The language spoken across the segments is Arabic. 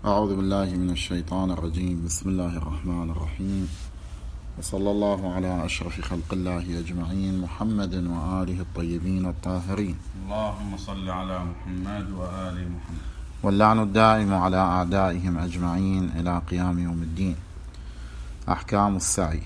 أعوذ بالله من الشيطان الرجيم. بسم الله الرحمن الرحيم، وصلى الله على أشرف خلق الله أجمعين، محمد وآله الطيبين الطاهرين. اللهم صل على محمد وآل محمد. واللعن الدائم على أعدائهم أجمعين إلى قيام يوم الدين. أحكام السعي.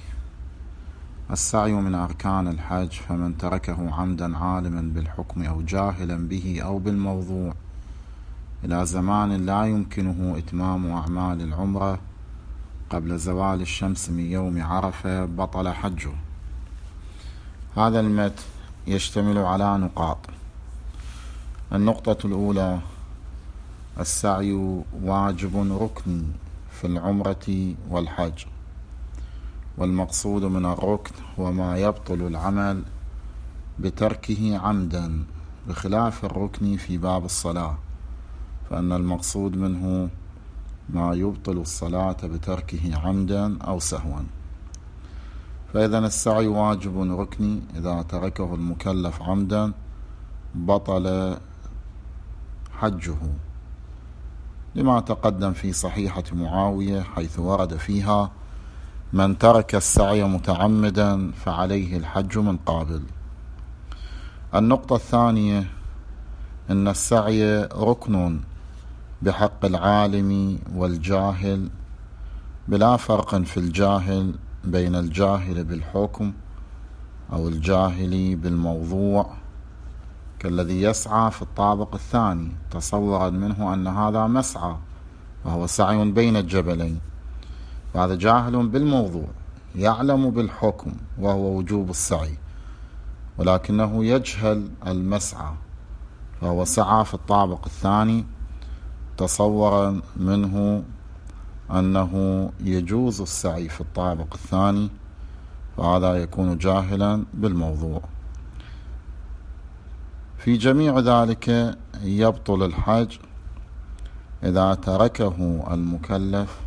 السعي من أركان الحج، فمن تركه عمدا عالما بالحكم أو جاهلا به أو بالموضوع إلى زمان لا يمكنه إتمام أعمال العمرة قبل زوال الشمس من يوم عرفة بطل حجه. هذا المتن يشتمل على نقاط. النقطة الأولى: السعي واجب ركني في العمرة والحج، والمقصود من الركن هو ما يبطل العمل بتركه عمدا، بخلاف الركن في باب الصلاة، فإن المقصود منه ما يبطل الصلاة بتركه عمدا أو سهوا. فإذا السعي واجب ركني، إذا تركه المكلف عمدا بطل حجه، لما تقدم في صحيحة معاوية حيث ورد فيها: من ترك السعي متعمدا فعليه الحج من قابل. النقطة الثانية: إن السعي ركن بحق العالم والجاهل، بلا فرق في الجاهل بين الجاهل بالحكم أو الجاهل بالموضوع، كالذي يسعى في الطابق الثاني تصورا منه أن هذا مسعى وهو سعي بين الجبلين، فهذا جاهل بالموضوع، يعلم بالحكم وهو وجوب السعي، ولكنه يجهل المسعى، فهو سعى في الطابق الثاني تصورا منه أنه يجوز السعي في الطابق الثاني، فهذا يكون جاهلا بالموضوع. في جميع ذلك يبطل الحج إذا تركه المكلف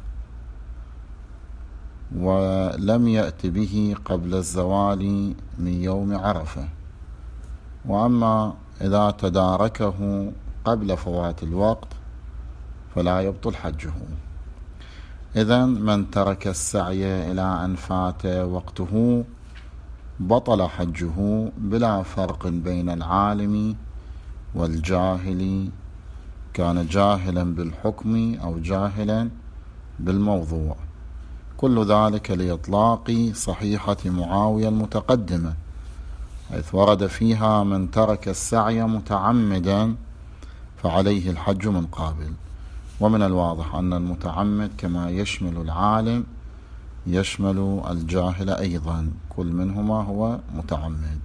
ولم يأت به قبل الزوال من يوم عرفة. وأما إذا تداركه قبل فوات الوقت فلا يبطل حجه. إذن من ترك السعي إلى أن فات وقته بطل حجه، بلا فرق بين العالم والجاهل، كان جاهلا بالحكم أو جاهلا بالموضوع. كل ذلك لإطلاق صحيحة معاوية المتقدمة حيث ورد فيها: من ترك السعي متعمدا فعليه الحج من قابل. ومن الواضح أن المتعمد كما يشمل العالم يشمل الجاهل أيضا، كل منهما هو متعمد.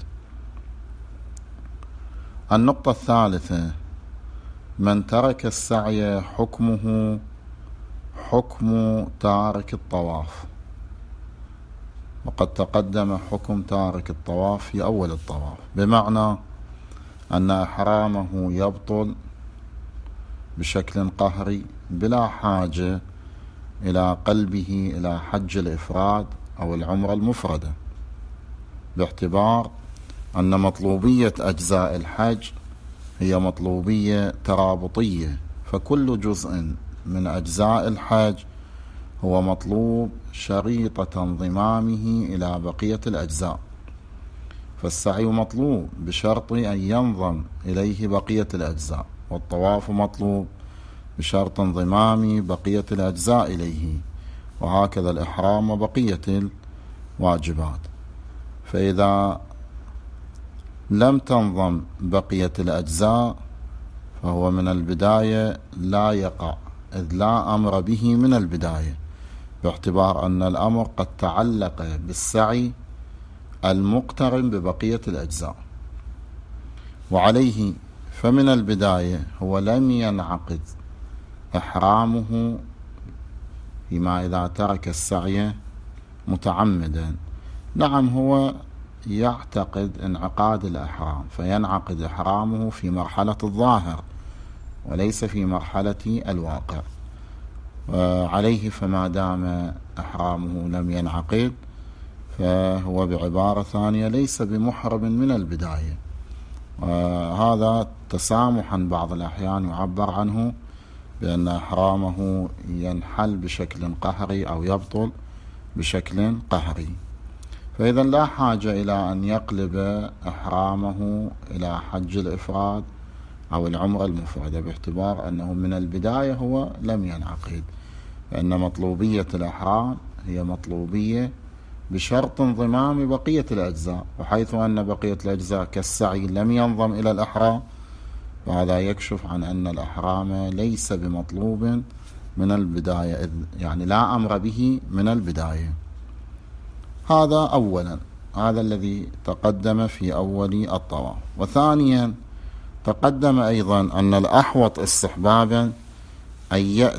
النقطة الثالثة: من ترك السعي حكمه حكم تارك الطواف، وقد تقدم حكم تارك الطواف في أول الطواف، بمعنى أن إحرامه يبطل بشكل قهري بلا حاجة إلى قلبه إلى حج الإفراد أو العمرة المفردة، باعتبار أن مطلوبية أجزاء الحج هي مطلوبية ترابطية، فكل جزء من أجزاء الحج هو مطلوب شريطة انضمامه إلى بقية الأجزاء، فالسعي مطلوب بشرط أن ينضم إليه بقية الأجزاء، والطواف مطلوب بشرط انضمام بقية الأجزاء إليه، وهكذا الإحرام وبقية الواجبات. فإذا لم تنضم بقية الأجزاء فهو من البداية لا يقع، إذ لا أمر به من البداية، باعتبار أن الأمر قد تعلق بالسعي المقترن ببقية الأجزاء، وعليه فمن البداية هو لم ينعقد إحرامه فيما إذا ترك السعي متعمدا. نعم، هو يعتقد انعقاد الإحرام، فينعقد إحرامه في مرحلة الظاهر وليس في مرحلة الواقع، وعليه فما دام إحرامه لم ينعقد فهو بعبارة ثانية ليس بمحرم من البداية. وهذا تسامحا بعض الأحيان يعبر عنه بأن إحرامه ينحل بشكل قهري أو يبطل بشكل قهري، فإذا لا حاجة إلى أن يقلب إحرامه إلى حج الإفراد أو العمرة المفردة، باعتبار أنه من البداية هو لم ينعقد، فإن مطلوبية الإحرام هي مطلوبية بشرط انضمام بقية الأجزاء، وحيث أن بقية الأجزاء كالسعي لم ينضم إلى الإحرام، فهذا يكشف عن أن الإحرام ليس بمطلوب من البداية، يعني لا أمر به من البداية. هذا أولا، هذا الذي تقدم في أول الطواف. وثانيا تقدم أيضا أن الأحوط استحبابا أن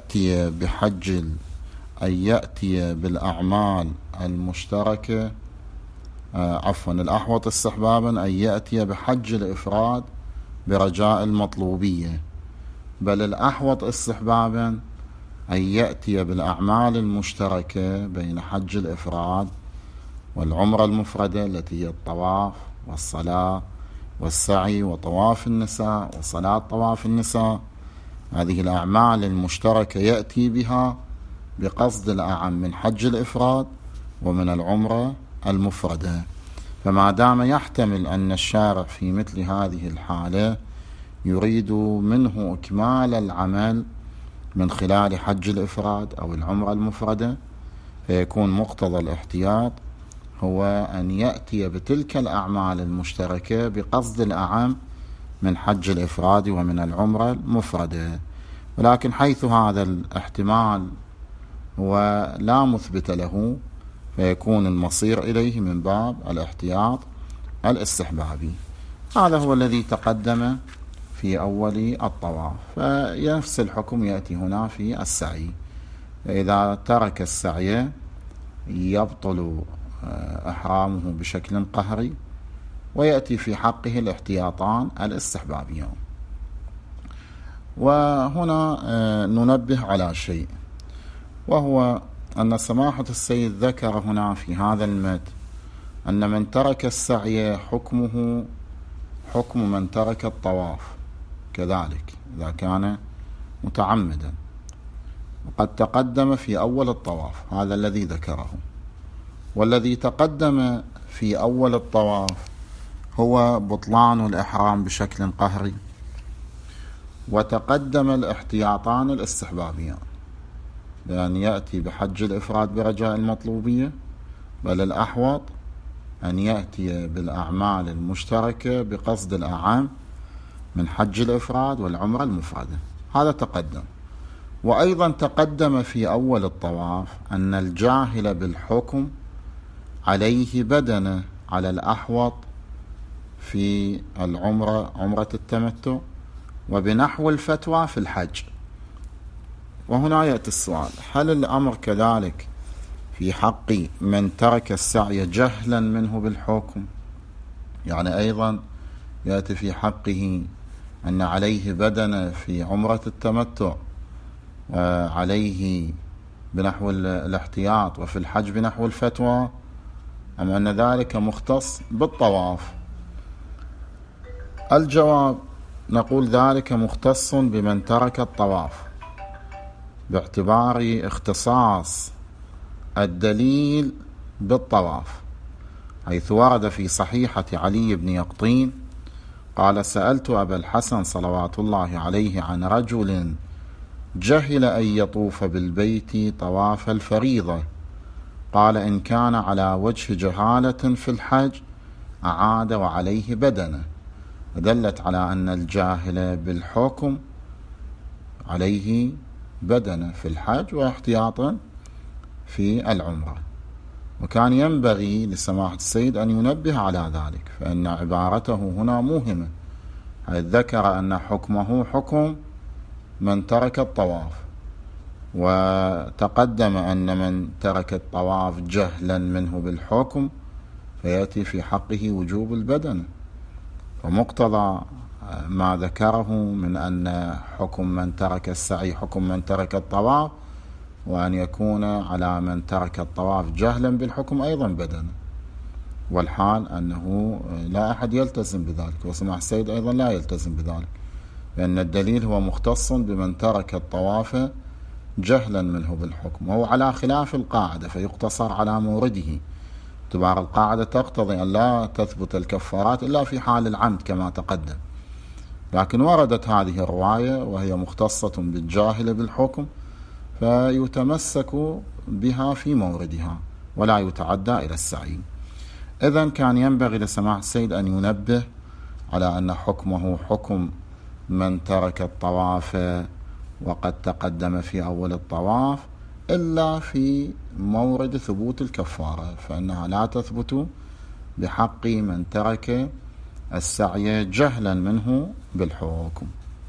يأتي بالأعمال المشتركة، الأحوط استحبابا أن يأتي بحج الإفراد برجاء المطلوبية، بل الأحوط استحبابا أن يأتي بالأعمال المشتركة بين حج الإفراد والعمرة المفردة التي هي الطواف والصلاة والسعي وطواف النساء وصلاة طواف النساء. هذه الأعمال المشتركة يأتي بها بقصد الأعم من حج الإفراد ومن العمرة المفردة. فما دام يحتمل أن الشارع في مثل هذه الحالة يريد منه إكمال العمل من خلال حج الإفراد أو العمرة المفردة، فيكون مقتضى الاحتياط هو أن يأتي بتلك الأعمال المشتركة بقصد الأعم من حج الإفراد ومن العمرة المفردة. ولكن حيث هذا الاحتمال ولا مثبت له، فيكون المصير إليه من باب الاحتياط الاستحبابي. هذا هو الذي تقدم في أول الطواف. فنفس الحكم يأتي هنا في السعي، فإذا ترك السعي يبطل إحرامه بشكل قهري، ويأتي في حقه الاحتياطان الاستحبابيان. وهنا ننبه على شيء، وهو أن سماحة السيد ذكر هنا في هذا المتن أن من ترك السعي حكمه حكم من ترك الطواف كذلك إذا كان متعمدا، وقد تقدم في أول الطواف هذا الذي ذكره. والذي تقدم في أول الطواف هو بطلان الإحرام بشكل قهري، وتقدم الاحتياطان الاستحبابيان بأن يأتي بحج الإفراد برجاء المطلوبية، بل الأحوط أن يأتي بالأعمال المشتركة بقصد الأعم من حج الإفراد والعمرة المفردة. هذا تقدم. وأيضا تقدم في أول الطواف أن الجاهل بالحكم عليه بدنة على الأحوط في العمرة، عمرة التمتع، وبنحو الفتوى في الحج. وهنا يأتي السؤال: هل الأمر كذلك في حق من ترك السعي جهلا منه بالحكم؟ يعني أيضا يأتي في حقه أن عليه بدنة في عمرة التمتع وعليه بنحو الاحتياط وفي الحج بنحو الفتوى، أم أن ذلك مختص بالطواف؟ الجواب: نقول ذلك مختص بمن ترك الطواف، باعتبار اختصاص الدليل بالطواف، حيث ورد في صحيحة علي بن يقطين قال: سألت أبا الحسن صلوات الله عليه عن رجل جهل أن يطوف بالبيت طواف الفريضة، قال: إن كان على وجه جهالة في الحج أعاد وعليه بدنة. دلت على أن الجاهل بالحكم عليه بدنة في الحج واحتياطا في العمرة. وكان ينبغي لسماحة السيد أن ينبه على ذلك، فإن عبارته هنا موهمة، حيث ذكر أن حكمه حكم من ترك الطواف، وتقدم أن من ترك الطواف جهلا منه بالحكم فيأتي في حقه وجوب البدنة. ومقتضى ما ذكره من أن حكم من ترك السعي حكم من ترك الطواف، وأن يكون على من ترك الطواف جهلا بالحكم أيضا بدنة، والحال أنه لا أحد يلتزم بذلك، وسماحة السيد أيضا لا يلتزم بذلك، لأن الدليل هو مختص بمن ترك الطواف جهلا منه بالحكم، وهو على خلاف القاعدة فيقتصر على مورده. اعتبار القاعدة تقتضي أن لا تثبت الكفارات إلا في حال العمد كما تقدم، لكن وردت هذه الرواية وهي مختصة بالجاهل بالحكم فيتمسك بها في موردها ولا يتعدى إلى السعي. إذن كان ينبغي لسماحة السيد أن ينبه على أن حكمه حكم من ترك الطواف وقد تقدم في أول الطواف، إلا في مورد ثبوت الكفارة، فإنها لا تثبت بحق من ترك السعي جهلا منه بالحكم.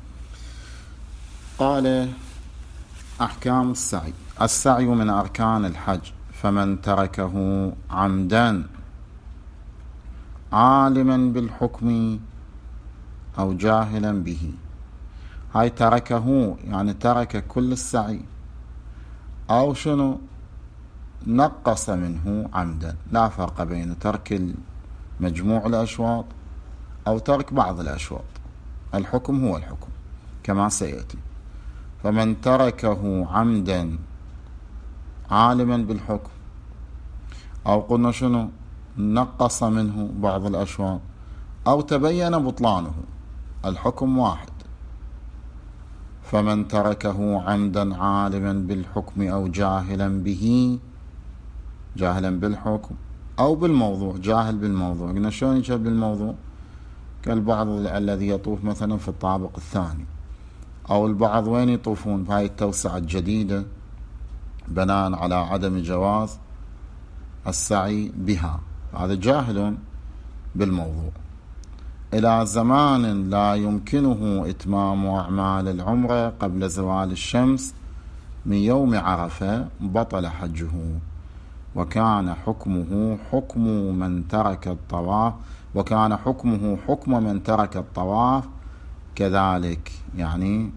قال: أحكام السعي. السعي من أركان الحج، فمن تركه عمدا عالما بالحكم أو جاهلا به. هاي تركه يعني ترك كل السعي، أو شنو نقص منه عمدا. لا فرق بين ترك مجموع الأشواط أو ترك بعض الأشواط، الحكم هو الحكم كما سيأتي. فمن تركه عمدا عالما بالحكم، أو قلنا شنو نقص منه بعض الأشواط، أو تبين بطلانه، الحكم واحد. فمن تركه عمدا عالما بالحكم أو جاهلا به، جاهلا بالحكم أو بالموضوع، جاهل بالموضوع. قلنا شلون يجهل بالموضوع؟ كالبعض الذي يطوف مثلا في الطابق الثاني، أو البعض وين يطوفون بهاي التوسعة الجديدة بناء على عدم جواز السعي بها، هذا جاهل بالموضوع. إلى زمان لا يمكنه إتمام أعمال العمرة قبل زوال الشمس من يوم عرفة بطل حجه، وكان حكمه حكم من ترك الطواف، وكان حكمه حكم من ترك الطواف كذلك، يعني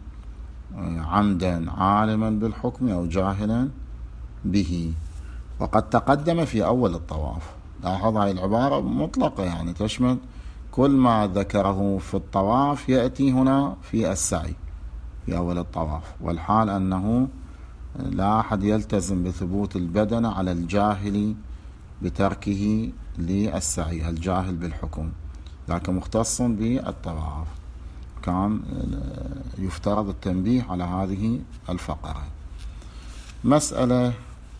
عمدا عالما بالحكم أو جاهلا به. وقد تقدم في أول الطواف. لاحظ هاي العبارة مطلقة، يعني تشمل كل ما ذكره في الطواف يأتي هنا في السعي في أول الطواف، والحال أنه لا أحد يلتزم بثبوت البدن على الجاهل بتركه للسعي، الجاهل بالحكم ذاك مختص بالطواف. كان يفترض التنبيه على هذه الفقرة. مسألة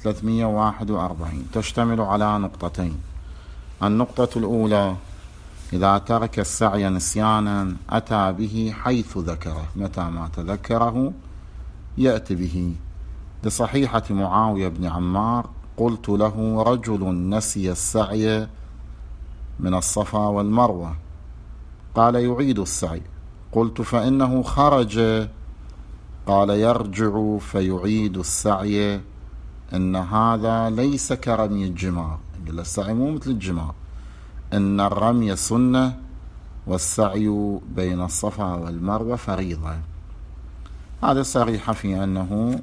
341 تشتمل على نقطتين. النقطة الأولى: إذا ترك السعي نسيانا أتى به حيث ذكره، متى ما تذكره يأتي به. لصحيحة معاوية بن عمار: قلت له: رجل نسي السعي من الصفا والمروة، قال: يعيد السعي. قلت: فإنه خرج. قال: يرجع فيعيد السعي، إن هذا ليس كرمي الجمار. قال: السعي مو مثل الجمار، إن الرمي سنة والسعي بين الصفا والمروة فريضة. هذا صريح في أنه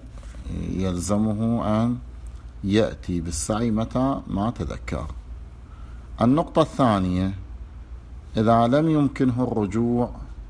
يلزمه أن يأتي بالسعي متى ما تذكر. النقطة الثانية: إذا لم يمكنه الرجوع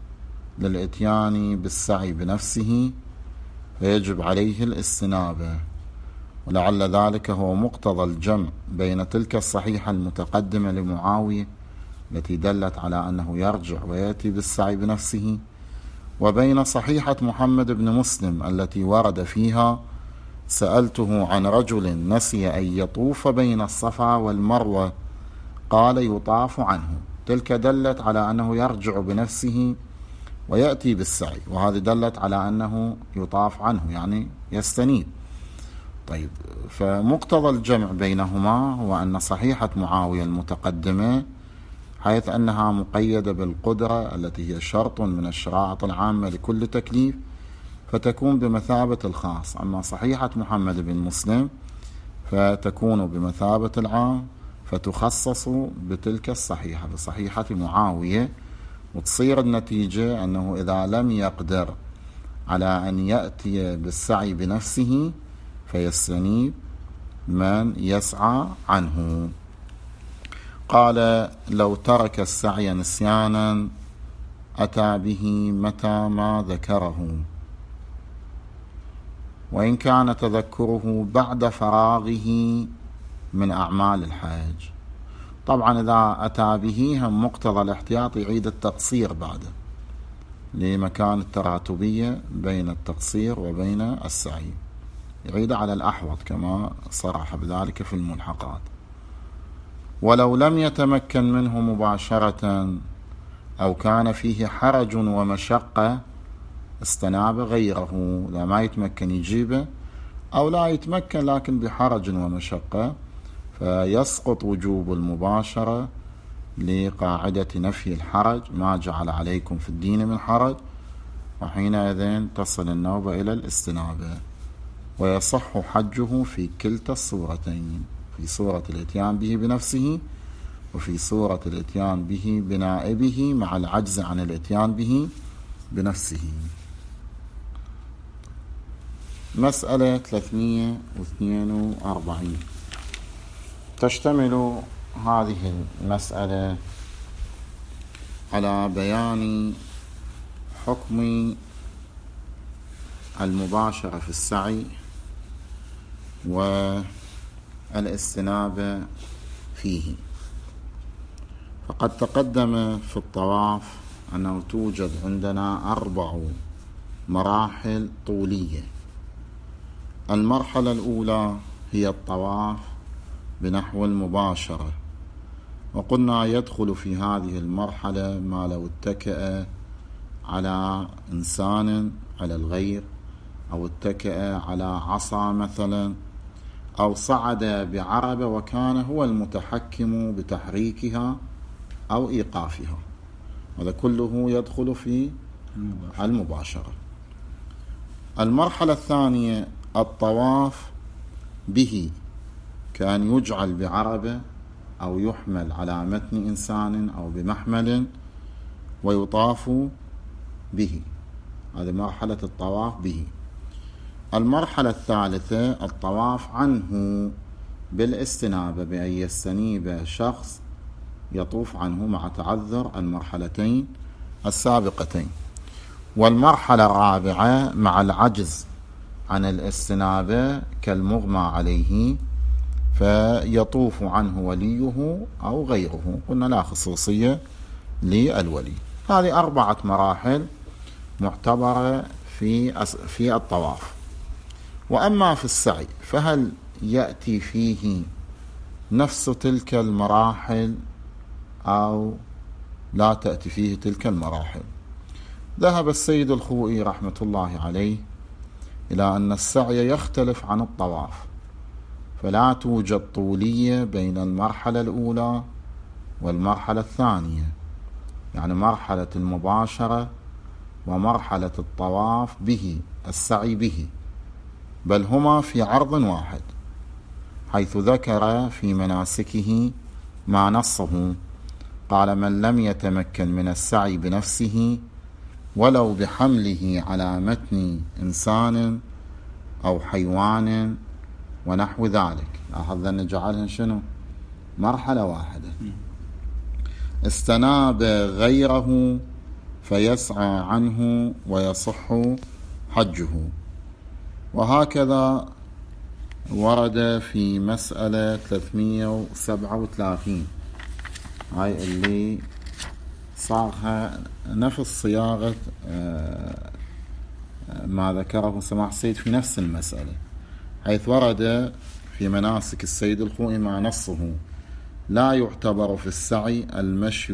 للإتيان بالسعي بنفسه فيجب عليه الاستنابة، ولعل ذلك هو مقتضى الجمع بين تلك الصحيحة المتقدمة لمعاوية التي دلت على أنه يرجع ويأتي بالسعي بنفسه، وبين صحيحة محمد بن مسلم التي ورد فيها: سألته عن رجل نسي أن يطوف بين الصفا والمروة، قال: يطاف عنه. تلك دلت على أنه يرجع بنفسه ويأتي بالسعي، وهذه دلت على أنه يطاف عنه يعني يستنيب. طيب، فمقتضى الجمع بينهما هو أن صحيحة معاوية المتقدمة حيث أنها مقيدة بالقدرة التي هي شرط من الشرائط العامة لكل تكليف فتكون بمثابة الخاص، أما صحيحة محمد بن مسلم فتكون بمثابة العام فتخصص بتلك الصحيحة بصحيحة معاوية، وتصير النتيجة أنه إذا لم يقدر على أن يأتي بالسعي بنفسه فيستنيب من يسعى عنه. قال: لو ترك السعي نسيانا أتى به متى ما ذكره، وإن كان تذكره بعد فراغه من أعمال الحج. طبعا إذا أتى به هم مقتضى الاحتياط يعيد التقصير بعده لمكان التراتبية بين التقصير وبين السعي، يعيد على الأحوط كما صرح بذلك في الملحقات. ولو لم يتمكن منه مباشرة أو كان فيه حرج ومشقة استناب غيره، لا ما يتمكن يجيبه أو لا يتمكن لكن بحرج ومشقة، فيسقط وجوب المباشرة لقاعدة نفي الحرج، ما جعل عليكم في الدين من حرج، وحينئذ تصل النوبة إلى الاستنابة، ويصح حجه في كلتا الصورتين، في صورة الاتيان به بنفسه وفي صورة الاتيان به بنائبه مع العجز عن الاتيان به بنفسه. مسألة 342 تشتمل هذه المسألة على بيان حكم المباشرة في السعي والاستنابة فيه. فقد تقدم في الطواف أنه توجد عندنا 4 مراحل طولية. المرحلة الأولى هي الطواف بنحو المباشرة، وقلنا يدخل في هذه المرحلة ما لو اتكأ على إنسان على الغير، أو اتكأ على عصا مثلا، أو صعد بعربة وكان هو المتحكم بتحريكها أو إيقافها، هذا كله يدخل في المباشرة. المرحلة الثانية الطواف به، كان يجعل بعربة أو يحمل على متن إنسان أو بمحمل ويطاف به، هذه مرحلة الطواف به. المرحلة الثالثة الطواف عنه بالاستنابة، بأن يستنيب شخص يطوف عنه مع تعذر المرحلتين السابقتين. والمرحلة الرابعة مع العجز عن الاستنابة كالمغمى عليه، فيطوف عنه وليه أو غيره، قلنا لا خصوصية للولي. هذه 4 مراحل معتبرة في الطواف. وأما في السعي فهل يأتي فيه نفس تلك المراحل أو لا تأتي فيه تلك المراحل؟ ذهب السيد الخوئي رحمة الله عليه إلى أن السعي يختلف عن الطواف، فلا توجد طولية بين المرحلة الأولى والمرحلة الثانية، يعني مرحلة المباشرة ومرحلة الطواف به السعي به، بل هما في عرض واحد، حيث ذكر في مناسكه ما نصه، قال: من لم يتمكن من السعي بنفسه ولو بحمله على متن إنسان أو حيوان ونحو ذلك، لاحظ أن نجعلها شنو؟ مرحلة واحدة. استناب غيره فيسعى عنه ويصح حجه. وهكذا ورد في مسألة 337، هاي اللي صاغها نفس صياغة ما ذكره سماحة السيد في نفس المسألة، حيث ورد في مناسك السيد الخوئي ما نصه: لا يعتبر في السعي المشي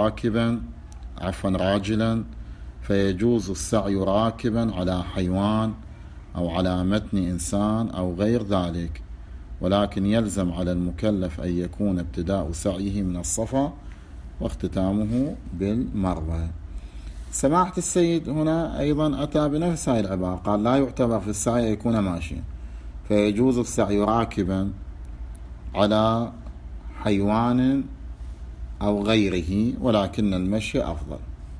راجلا، فيجوز السعي راكبا على حيوان أو على متن إنسان أو غير ذلك، ولكن يلزم على المكلف أن يكون ابتداء سعيه من الصفا واختتامه بالمروة. سماحة السيد هنا أيضا أتى بنفس هذه العبارة، قال: لا يعتبر في السعي أن يكون ماشيا، فيجوز السعي راكبا على حيوان أو غيره، ولكن المشي أفضل.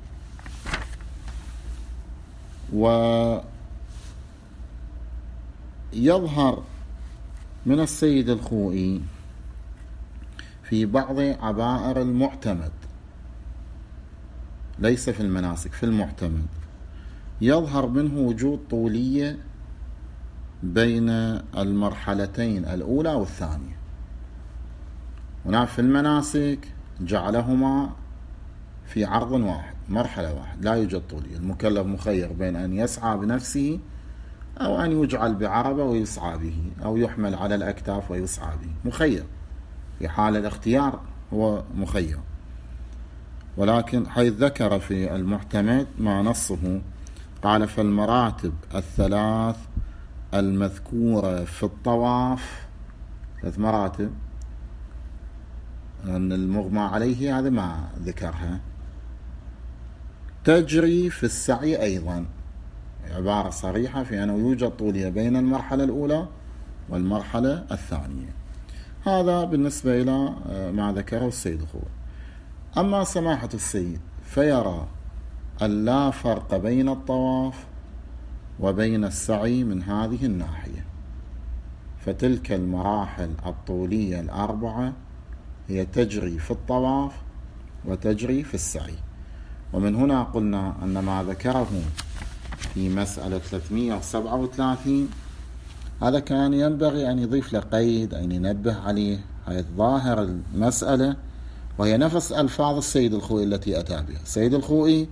ويظهر من السيد الخوئي في بعض عبائر المعتمد ليس في المناسك، في المعتمد، يظهر منه وجود طولية بين المرحلتين الأولى والثانية. هنا في المناسك جعلهما في عرض واحد، مرحلة واحد، لا يوجد طولية. المكلف مخير بين أن يسعى بنفسه أو أن يجعل بعربة ويسعى به، أو يحمل على الأكتاف ويسعى به، مخير. في حال الاختيار هو مخير. ولكن حيث ذكر في المعتمد ما نصه قال: فالمراتب الثلاث المذكورة في الطواف، 3 مراتب، أن المغمى عليه هذا ما ذكرها، تجري في السعي أيضا. عبارة صريحة في أنه يوجد طولية بين المرحلة الأولى والمرحلة الثانية. هذا بالنسبة إلى ما ذكره السيد الخوئي. أما سماحة السيد فيرى أن لا فرق بين الطواف وبين السعي من هذه الناحية، فتلك المراحل الطولية ال4 هي تجري في الطواف وتجري في السعي. ومن هنا قلنا أن ما ذكره في مسألة 337 هذا كان ينبغي أن يضيف له قيد، أن ينبه عليه، حيث ظاهر المسألة وهي نفس ألفاظ السيد الخوئي التي أتى بها. السيد الخوئي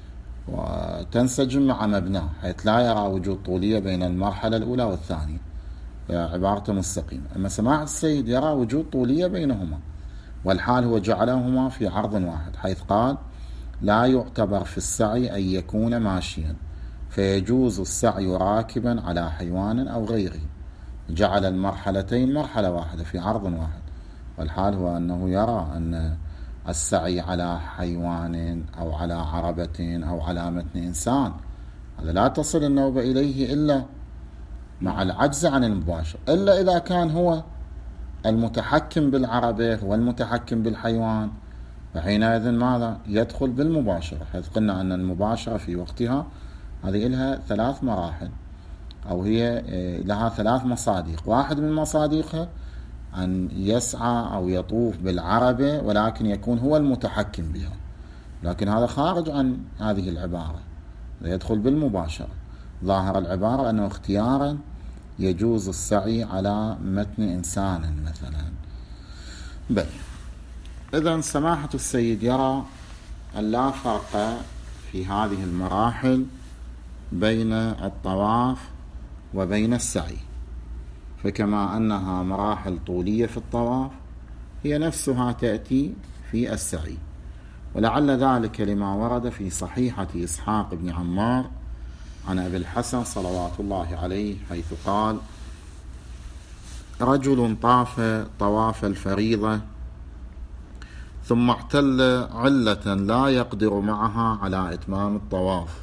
وتنسجم مع مبناه، حيث لا يرى وجود طولية بين المرحلة الأولى والثانية، عبارته مستقيمة. أما سماحة السيد يرى وجود طولية بينهما، والحال هو جعلهما في عرض واحد، حيث قال: لا يعتبر في السعي أن يكون ماشيا، فيجوز السعي راكبا على حيوان أو غيره. جعل المرحلتين مرحلة واحدة في عرض واحد، والحال هو أنه يرى أن السعي على حيوان أو على عربة أو على متن إنسان هذا لا تصل النوبة إليه إلا مع العجز عن المباشر، إلا إذا كان هو المتحكم بالعربة والمتحكم بالحيوان، فحينئذ ماذا؟ يدخل بالمباشرة، حيث قلنا أن المباشرة في وقتها هذه لها 3 مراحل، أو هي لها 3 مصادق. واحد من مصادقها أن يسعى أو يطوف بالعربة ولكن يكون هو المتحكم بها، لكن هذا خارج عن هذه العبارة، يدخل بالمباشرة. ظاهر العبارة أنه اختيارا يجوز السعي على متن إنسان مثلا. بل إذن سماحة السيد يرى أن لا فرق في هذه المراحل بين الطواف وبين السعي، فكما أنها مراحل طولية في الطواف هي نفسها تأتي في السعي. ولعل ذلك لما ورد في صحيحة إسحاق بن عمار عن أبي الحسن صلوات الله عليه، حيث قال: رجل طاف طواف الفريضة ثم اعتل علة لا يقدر معها على إتمام الطواف،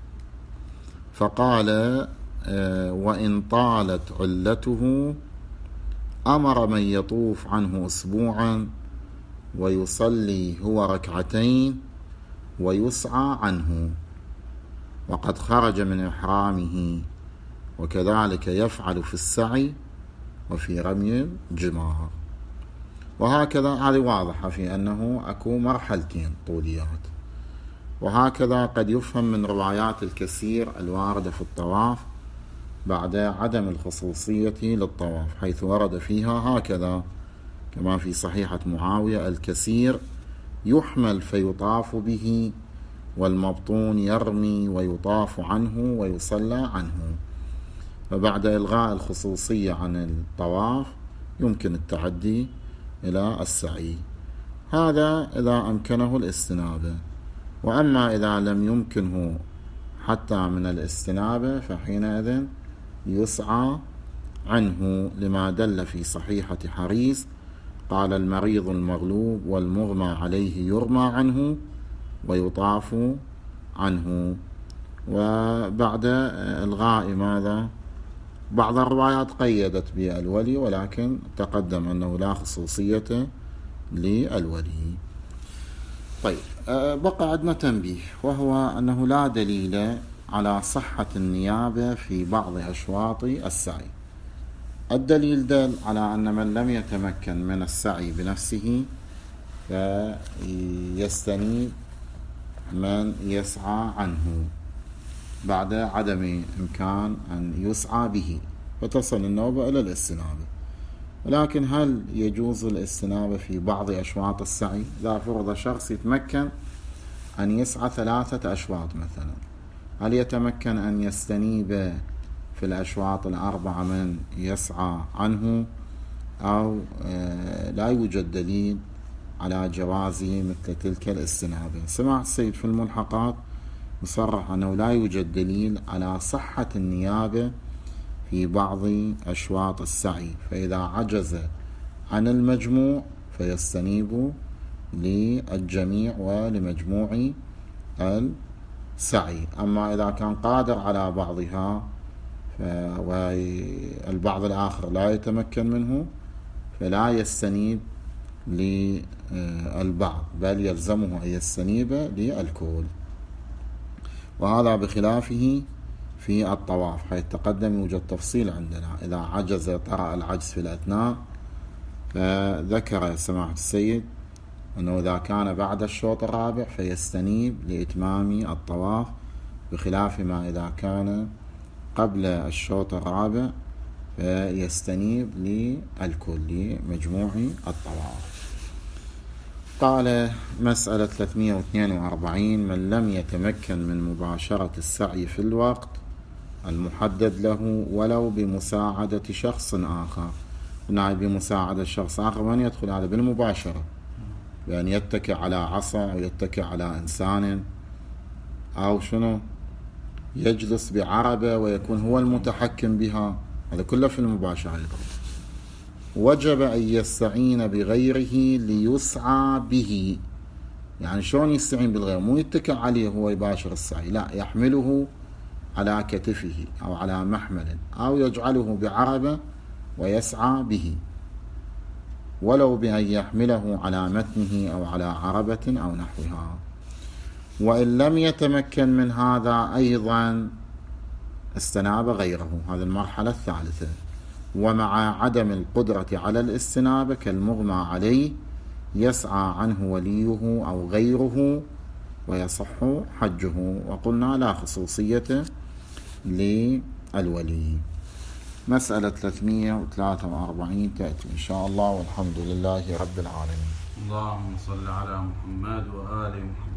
فقال: وإن طالت علته أمر من يطوف عنه أسبوعا ويصلي هو 2 ركعتين ويسعى عنه، وقد خرج من إحرامه، وكذلك يفعل في السعي وفي رمي الجمار. وهكذا هذه واضحة في أنه أكو مرحلتين طوليات. وهكذا قد يفهم من روايات الكثير الواردة في الطواف بعد عدم الخصوصية للطواف، حيث ورد فيها هكذا كما في صحيحة معاوية: الكثير يحمل فيطاف به، والمبطون يرمي ويطاف عنه ويصلى عنه. فبعد إلغاء الخصوصية عن الطواف يمكن التعدي إلى السعي، هذا إذا أمكنه الاستنابة. وأما إذا لم يمكنه حتى من الاستنابة فحينئذ يسعى عنه، لما دل في صحيحة حريص قال: المريض المغلوب والمغمى عليه يرمى عنه ويطاف عنه. وبعد إلغاء ماذا؟ بعض الروايات قيدت بالولي، ولكن تقدم أنه لا خصوصية للولي. طيب، بقى عندنا تنبيه، وهو أنه لا دليل على صحة النيابة في بعض أشواط السعي. الدليل دل على أن من لم يتمكن من السعي بنفسه فيستنيب من يسعى عنه بعد عدم إمكان أن يسعى به، فتصل النوبة إلى الاستنابة. ولكن هل يجوز الاستنابة في بعض أشواط السعي؟ إذا فرض شخص يتمكن أن يسعى 3 أشواط مثلا، هل يتمكن أن يستنيب في الأشواط 4 من يسعى عنه، أو لا يوجد دليل على جوازه مثل تلك الاستنابة؟ سمع السيد في الملحقات مصرح أنه لا يوجد دليل على صحة النيابة في بعض أشواط السعي، فإذا عجز عن المجموع فيستنيب للجميع ولمجموع السعي. أما إذا كان قادر على بعضها والبعض الآخر لا يتمكن منه فلا يستنيب للبعض، بل يلزمه أن يستنيب للكل. وهذا بخلافه في الطواف، حيث تقدم يوجد تفصيل عندنا إذا عجز طرأ العجز في الأثناء. فذكر سماحة السيد أنه إذا كان بعد الشوط الرابع فيستنيب لإتمام الطواف، بخلاف ما إذا كان قبل الشوط الرابع فيستنيب للكل لمجموع الطواف. قال مسألة 342: من لم يتمكن من مباشرة السعي في الوقت المحدد له ولو بمساعدة شخص آخر. قلنا بمساعدة شخص آخر من يدخل هذا بالمباشرة، بأن يتكئ على عصا أو يتكئ على إنسان أو شنو يجلس بعربة ويكون هو المتحكم بها، هذا كله في المباشرة. وجب أن يستعين بغيره ليسعى به. يعني شلون يستعين بالغير؟ مو يتكئ عليه هو يباشر السعي، لا، يحمله على كتفه أو على محمل أو يجعله بعربة ويسعى به، ولو بأن يحمله على متنه أو على عربة أو نحوها. وإن لم يتمكن من هذا أيضا استناب غيره، هذه المرحلة الثالثة. ومع عدم القدرة على الاستنابة كالمغمى عليه يسعى عنه وليه أو غيره ويصح حجه. وقلنا لا خصوصية للولي. مسألة 343 تأتي إن شاء الله، والحمد لله رب العالمين. اللهم صل على محمد وآل محمد.